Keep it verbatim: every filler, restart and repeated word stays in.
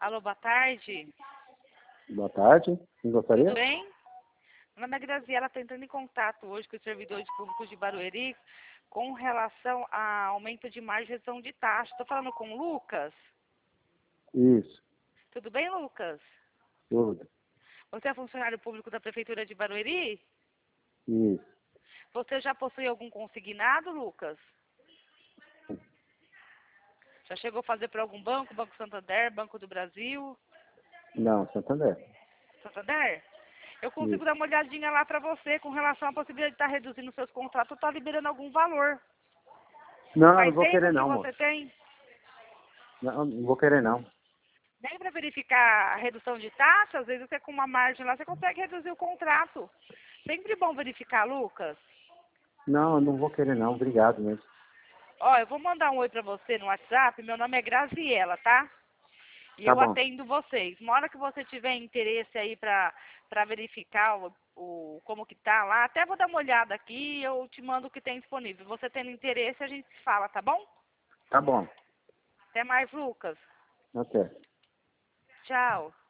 Alô, boa tarde. Boa tarde. Quem gostaria? Tudo bem? Meu nome é Graziela, estou entrando em contato hoje com os servidores públicos de Barueri com relação a aumento de margem de redução de taxa. Estou falando com o Lucas. Isso, Tudo bem, Lucas? tudo. Você é funcionário público da Prefeitura de Barueri? Isso. Você já possui algum consignado, Lucas? Já chegou a fazer para algum banco? Banco Santander, Banco do Brasil? Não, Santander. Santander? Eu consigo Isso. dar uma olhadinha lá para você com relação à possibilidade de estar reduzindo seus contratos ou estar liberando algum valor. Não, Faz não vou tempo querer que não, você moço. tem? Não, não vou querer não. Nem para verificar a redução de taxa, às vezes você com uma margem lá, você consegue reduzir o contrato. Sempre bom verificar, Lucas. Não, não vou querer não. Obrigado mesmo. Ó, eu vou mandar um oi para você no WhatsApp, meu nome é Graziela, tá? E Tá eu bom. atendo vocês. Uma hora que você tiver interesse aí para para verificar o, o como que tá lá, até vou dar uma olhada aqui e eu te mando o que tem disponível. Você tendo interesse, a gente se fala, tá bom? Tá bom. Até mais, Lucas. Até. Tchau.